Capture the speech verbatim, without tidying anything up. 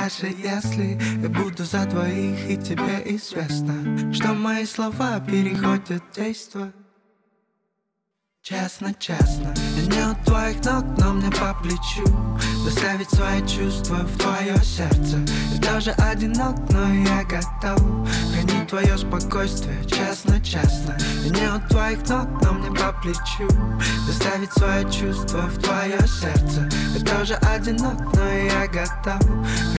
даже если я буду за двоих, и тебе известно, что мои слова переходят в действие. Честно, честно, я не у твоих ног, но мне по плечу доставить свои чувства в твое сердце. Я тоже одинок, но я готов хранить твое спокойствие. Честно, честно, я не у твоих ног, но мне по плечу доставить свои чувства в твое сердце. Я тоже одинок, но я готов